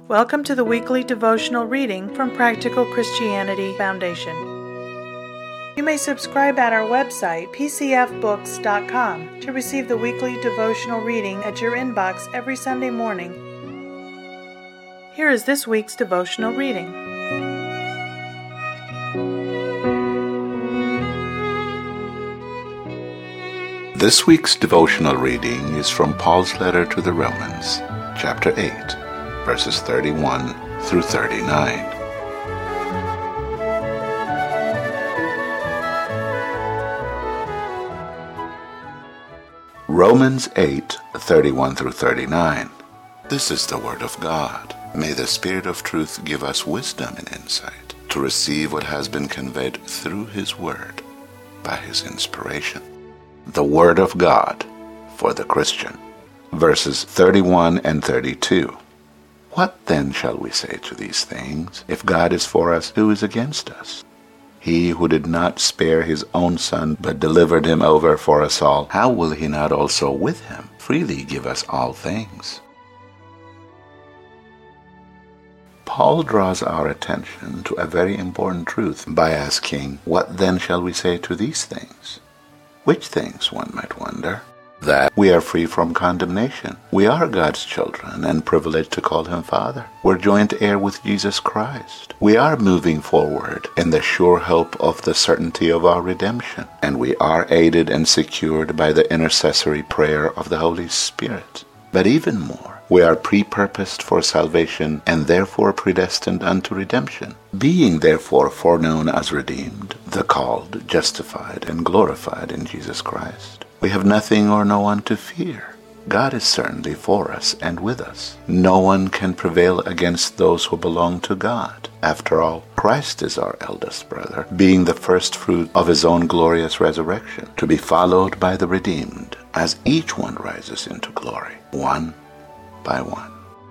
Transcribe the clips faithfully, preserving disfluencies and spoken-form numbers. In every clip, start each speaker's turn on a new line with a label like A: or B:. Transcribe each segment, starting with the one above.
A: Welcome to the weekly devotional reading from Practical Christianity Foundation. You may subscribe at our website, p c f books dot com, to receive the weekly devotional reading at your inbox every Sunday morning. Here is this week's devotional reading.
B: This week's devotional reading is from Paul's letter to the Romans, chapter eight, verses thirty-one through thirty-nine. Romans eight, thirty-one through thirty-nine. This is the word of God. May the Spirit of truth give us wisdom and insight to receive what has been conveyed through His word by His inspiration. The word of God for the Christian. Verses thirty-one and thirty-two. What then shall we say to these things? If God is for us, who is against us? He who did not spare his own Son, but delivered him over for us all, how will he not also with him freely give us all things? Paul draws our attention to a very important truth by asking, what then shall we say to these things? Which things, one might wonder? That we are free from condemnation. We are God's children and privileged to call Him Father. We're joint heir with Jesus Christ. We are moving forward in the sure hope of the certainty of our redemption. And we are aided and secured by the intercessory prayer of the Holy Spirit. But even more, we are pre-purposed for salvation and therefore predestined unto redemption, being therefore foreknown as redeemed, the called, justified, and glorified in Jesus Christ. We have nothing or no one to fear. God is certainly for us and with us. No one can prevail against those who belong to God. After all, Christ is our eldest brother, being the first fruit of His own glorious resurrection, to be followed by the redeemed, as each one rises into glory, one by one.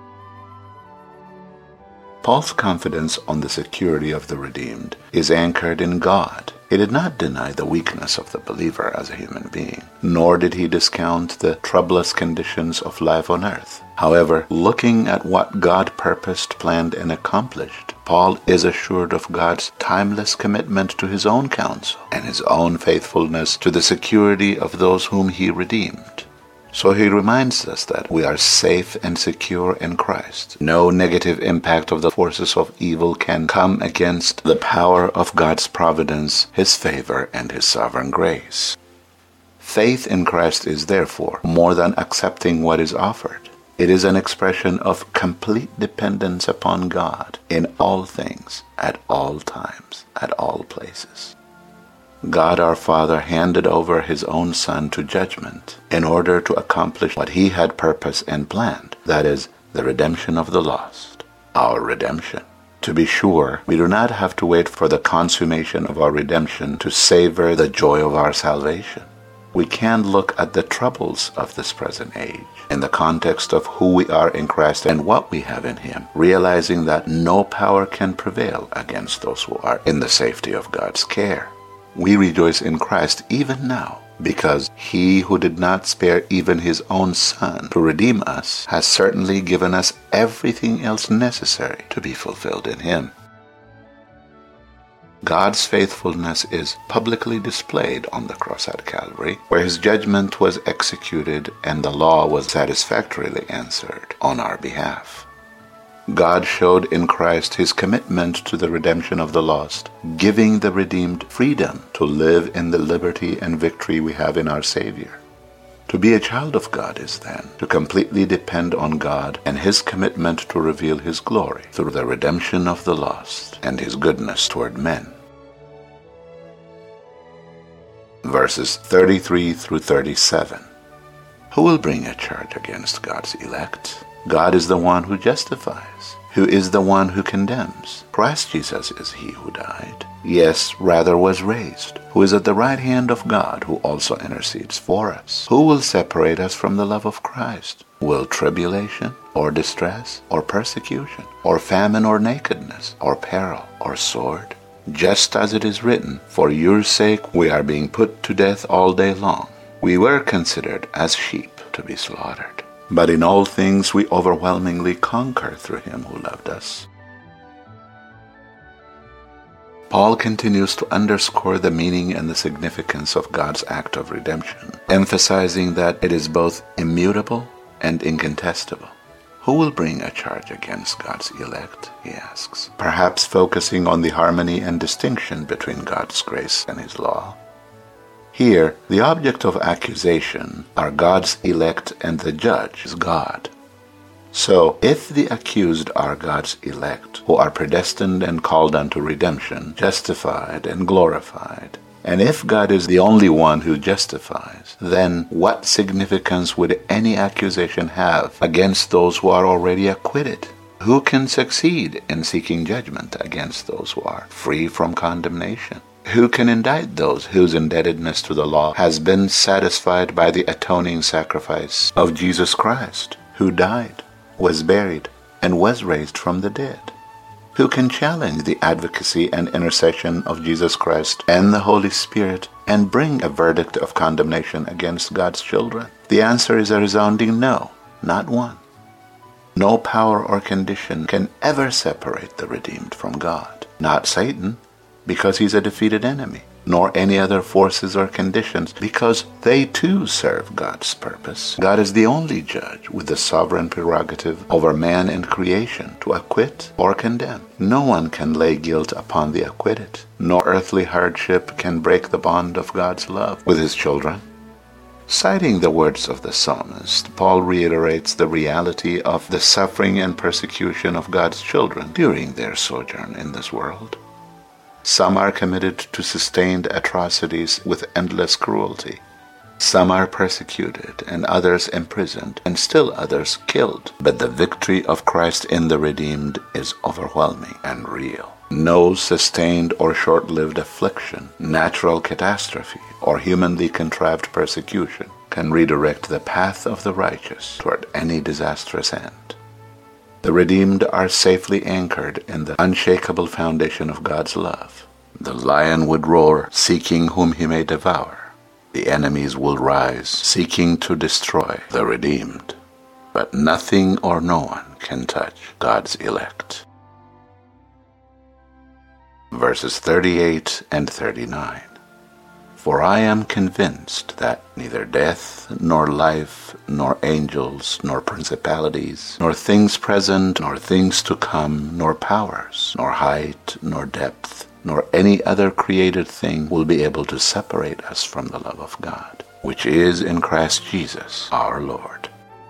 B: Paul's confidence on the security of the redeemed is anchored in God. He did not deny the weakness of the believer as a human being, nor did he discount the troublous conditions of life on earth. However, looking at what God purposed, planned, and accomplished, Paul is assured of God's timeless commitment to His own counsel and His own faithfulness to the security of those whom He redeemed. So he reminds us that we are safe and secure in Christ. No negative impact of the forces of evil can come against the power of God's providence, His favor, and His sovereign grace. Faith in Christ is therefore more than accepting what is offered. It is an expression of complete dependence upon God in all things, at all times, at all places. God our Father handed over His own Son to judgment in order to accomplish what He had purposed and planned, that is, the redemption of the lost, our redemption. To be sure, we do not have to wait for the consummation of our redemption to savor the joy of our salvation. We can look at the troubles of this present age in the context of who we are in Christ and what we have in Him, realizing that no power can prevail against those who are in the safety of God's care. We rejoice in Christ even now, because He who did not spare even His own Son to redeem us has certainly given us everything else necessary to be fulfilled in Him. God's faithfulness is publicly displayed on the cross at Calvary, where His judgment was executed and the law was satisfactorily answered on our behalf. God showed in Christ His commitment to the redemption of the lost, giving the redeemed freedom to live in the liberty and victory we have in our Savior. To be a child of God is then to completely depend on God and His commitment to reveal His glory through the redemption of the lost and His goodness toward men. Verses thirty-three through thirty-seven. Who will bring a charge against God's elect? God is the one who justifies. Who is the one who condemns? Christ Jesus is He who died, yes, rather was raised, who is at the right hand of God, who also intercedes for us. Who will separate us from the love of Christ? Will tribulation, or distress, or persecution, or famine, or nakedness, or peril, or sword? Just as it is written, for your sake we are being put to death all day long. We were considered as sheep to be slaughtered. But in all things we overwhelmingly conquer through him who loved us. Paul continues to underscore the meaning and the significance of God's act of redemption, emphasizing that it is both immutable and incontestable. Who will bring a charge against God's elect, he asks, perhaps focusing on the harmony and distinction between God's grace and his law. Here, the object of accusation are God's elect and the judge is God. So, if the accused are God's elect, who are predestined and called unto redemption, justified and glorified, and if God is the only one who justifies, then what significance would any accusation have against those who are already acquitted? Who can succeed in seeking judgment against those who are free from condemnation? Who can indict those whose indebtedness to the law has been satisfied by the atoning sacrifice of Jesus Christ, who died, was buried, and was raised from the dead? Who can challenge the advocacy and intercession of Jesus Christ and the Holy Spirit and bring a verdict of condemnation against God's children? The answer is a resounding no, not one. No power or condition can ever separate the redeemed from God. Not Satan, because he's a defeated enemy, nor any other forces or conditions, because they too serve God's purpose. God is the only judge with the sovereign prerogative over man and creation to acquit or condemn. No one can lay guilt upon the acquitted. No earthly hardship can break the bond of God's love with his children. Citing the words of the psalmist, Paul reiterates the reality of the suffering and persecution of God's children during their sojourn in this world. Some are committed to sustained atrocities with endless cruelty. Some are persecuted and others imprisoned and still others killed. But the victory of Christ in the redeemed is overwhelming and real. No sustained or short-lived affliction, natural catastrophe, or humanly contrived persecution can redirect the path of the righteous toward any disastrous end. The redeemed are safely anchored in the unshakable foundation of God's love. The lion would roar, seeking whom he may devour. The enemies will rise, seeking to destroy the redeemed. But nothing or no one can touch God's elect. Verses thirty-eight and thirty-nine. For I am convinced that neither death, nor life, nor angels, nor principalities, nor things present, nor things to come, nor powers, nor height, nor depth, nor any other created thing will be able to separate us from the love of God, which is in Christ Jesus our Lord.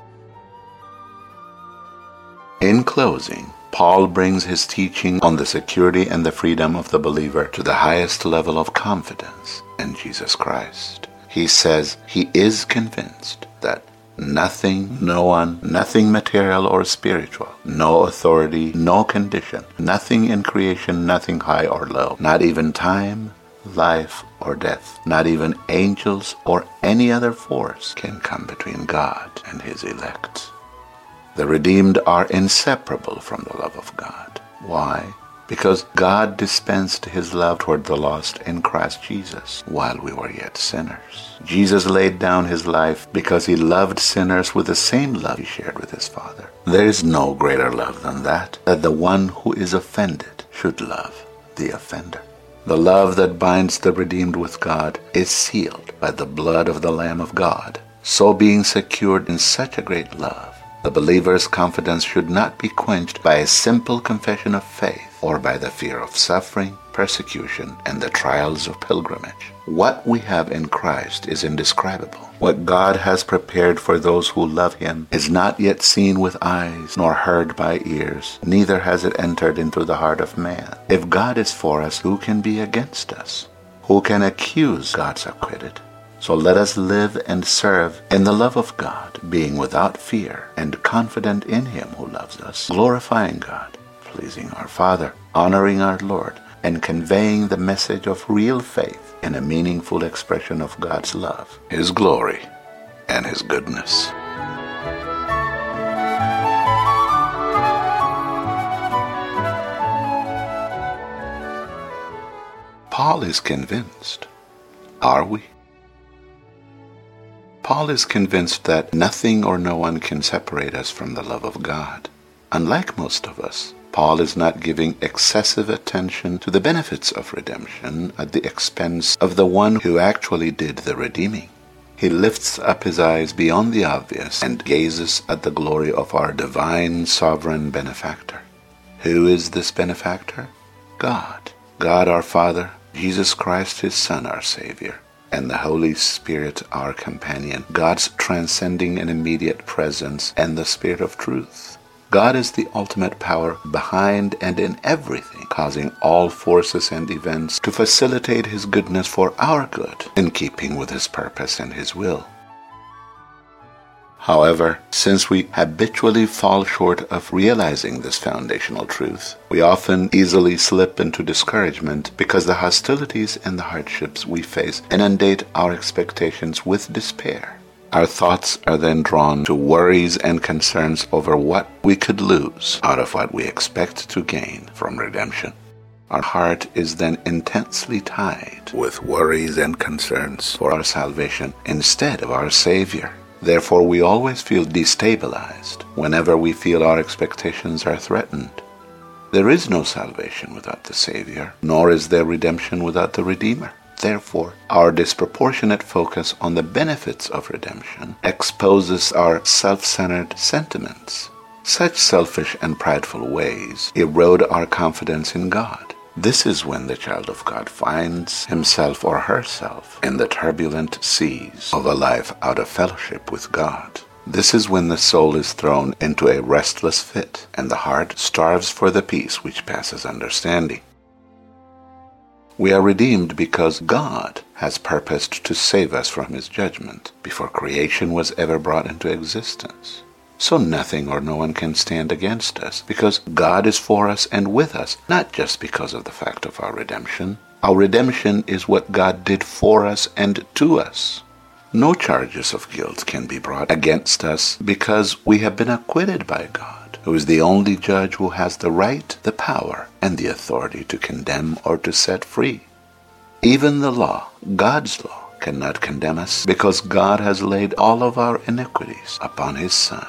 B: In closing, Paul brings his teaching on the security and the freedom of the believer to the highest level of confidence in Jesus Christ. He says he is convinced that nothing, no one, nothing material or spiritual, no authority, no condition, nothing in creation, nothing high or low, not even time, life, or death, not even angels or any other force can come between God and his elect. The redeemed are inseparable from the love of God. Why? Because God dispensed his love toward the lost in Christ Jesus while we were yet sinners. Jesus laid down his life because he loved sinners with the same love he shared with his Father. There is no greater love than that, that the one who is offended should love the offender. The love that binds the redeemed with God is sealed by the blood of the Lamb of God. So being secured in such a great love, the believer's confidence should not be quenched by a simple confession of faith or by the fear of suffering, persecution, and the trials of pilgrimage. What we have in Christ is indescribable. What God has prepared for those who love him is not yet seen with eyes, nor heard by ears, neither has it entered into the heart of man. If God is for us, who can be against us? Who can accuse God's acquitted? So let us live and serve in the love of God, being without fear and confident in him who loves us, glorifying God, pleasing our Father, honoring our Lord, and conveying the message of real faith in a meaningful expression of God's love, his glory, and his goodness. Paul is convinced. Are we? Paul is convinced that nothing or no one can separate us from the love of God. Unlike most of us, Paul is not giving excessive attention to the benefits of redemption at the expense of the one who actually did the redeeming. He lifts up his eyes beyond the obvious and gazes at the glory of our divine sovereign benefactor. Who is this benefactor? God. God our Father, Jesus Christ his Son our Savior, and the Holy Spirit our companion, God's transcending and immediate presence, and the Spirit of truth. God is the ultimate power behind and in everything, causing all forces and events to facilitate his goodness for our good, in keeping with his purpose and his will. However, since we habitually fall short of realizing this foundational truth, we often easily slip into discouragement because the hostilities and the hardships we face inundate our expectations with despair. Our thoughts are then drawn to worries and concerns over what we could lose out of what we expect to gain from redemption. Our heart is then intensely tied with worries and concerns for our salvation instead of our Savior. Therefore, we always feel destabilized whenever we feel our expectations are threatened. There is no salvation without the Savior, nor is there redemption without the Redeemer. Therefore, our disproportionate focus on the benefits of redemption exposes our self-centered sentiments. Such selfish and prideful ways erode our confidence in God. This is when the child of God finds himself or herself in the turbulent seas of a life out of fellowship with God. This is when the soul is thrown into a restless fit, and the heart starves for the peace which passes understanding. We are redeemed because God has purposed to save us from his judgment before creation was ever brought into existence. So nothing or no one can stand against us, because God is for us and with us, not just because of the fact of our redemption. Our redemption is what God did for us and to us. No charges of guilt can be brought against us because we have been acquitted by God, who is the only judge who has the right, the power, and the authority to condemn or to set free. Even the law, God's law, cannot condemn us because God has laid all of our iniquities upon his Son.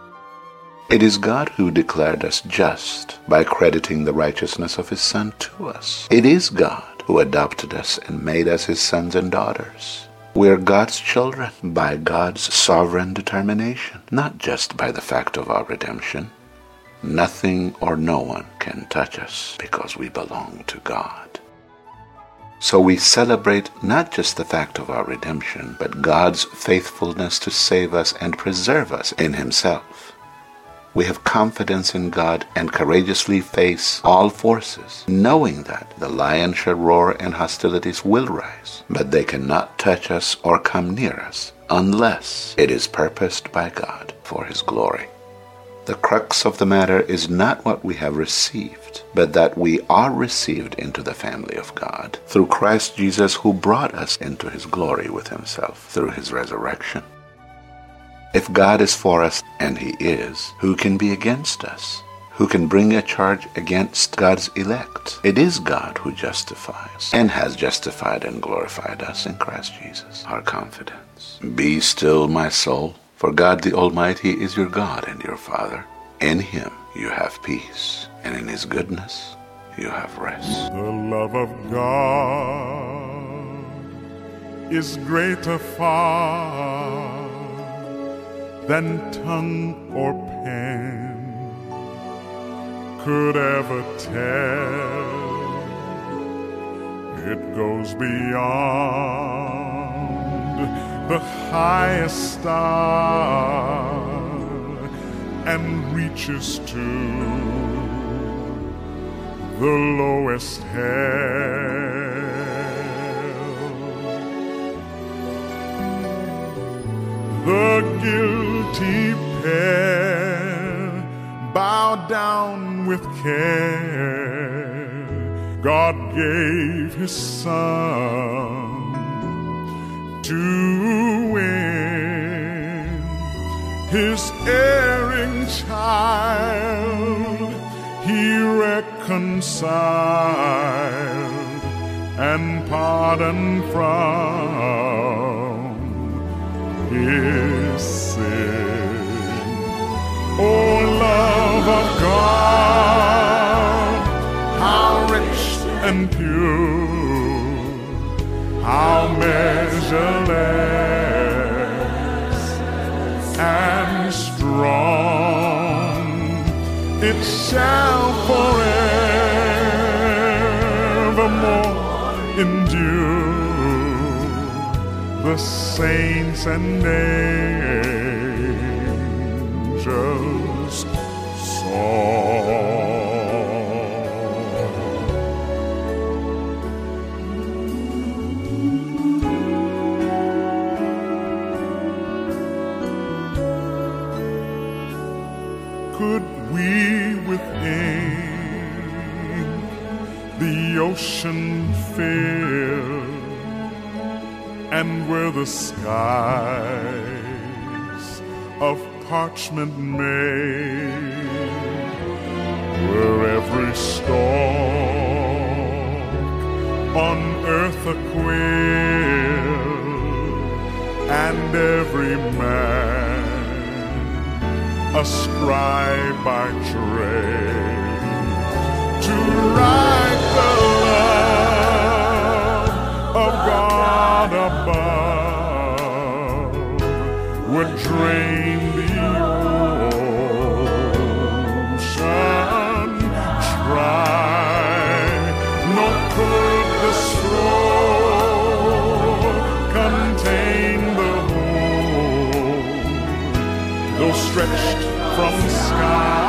B: It is God who declared us just by crediting the righteousness of his Son to us. It is God who adopted us and made us his sons and daughters. We are God's children by God's sovereign determination, not just by the fact of our redemption. Nothing or no one can touch us because we belong to God. So we celebrate not just the fact of our redemption, but God's faithfulness to save us and preserve us in himself. We have confidence in God and courageously face all forces, knowing that the lion shall roar and hostilities will rise, but they cannot touch us or come near us unless it is purposed by God for his glory. The crux of the matter is not what we have received, but that we are received into the family of God through Christ Jesus, who brought us into his glory with himself through his resurrection. If God is for us, and he is, who can be against us? Who can bring a charge against God's elect? It is God who justifies and has justified and glorified us in Christ Jesus, our confidence. Be still, my soul, for God the Almighty is your God and your Father. In him you have peace, and in his goodness you have rest.
C: The love of God is greater far than tongue or pen could ever tell. It goes beyond the highest star and reaches to the lowest hell. The guilty pair bowed down with care. God gave his Son to win his erring child. He reconciled and pardoned from his sin. Oh, love of God, how rich and pure, how measureless and strong, it shall forevermore endure. The saints and angels' song. Could we within the ocean fill, and were the skies of parchment made, were every stalk on earth a quill, and every man a scribe by trade, to write the love of God above would drain the ocean dry, nor could the scroll contain the whole, though stretched from sky